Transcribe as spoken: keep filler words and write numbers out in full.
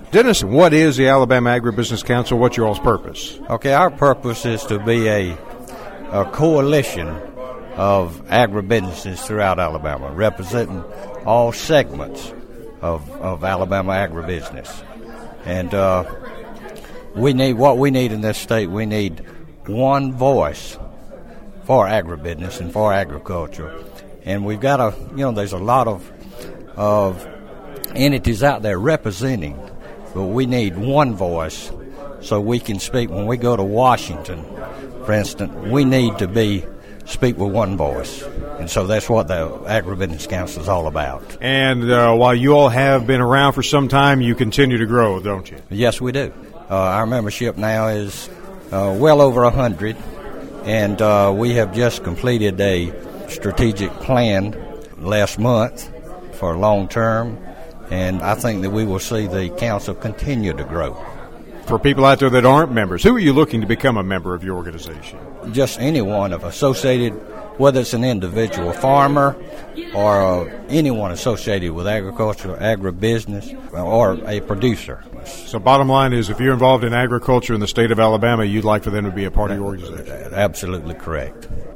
Dennis, what is the Alabama Agribusiness Council? What's your all's purpose? Okay, our purpose is to be a, a coalition of agribusinesses throughout Alabama, representing all segments of, of Alabama agribusiness. And uh, we need what we need in this state. We need one voice for agribusiness and for agriculture. And we've got a, you know, there's a lot of of entities out there representing, but we need one voice so we can speak. When we go to Washington, for instance, we need to be speak with one voice. And so that's what the Agribusiness Council is all about. And uh, while you all have been around for some time, you continue to grow, don't you? Yes, we do. Uh, our membership now is uh, well over one hundred, and uh, we have just completed a strategic plan last month for long term, and I think that we will see the council continue to grow. For people out there that aren't members, who are you looking to become a member of your organization? Just anyone of associated, whether it's an individual farmer or uh, anyone associated with agriculture, agribusiness, or a producer. So bottom line is, if you're involved in agriculture in the state of Alabama, you'd like for them to be a part of your organization? Absolutely correct.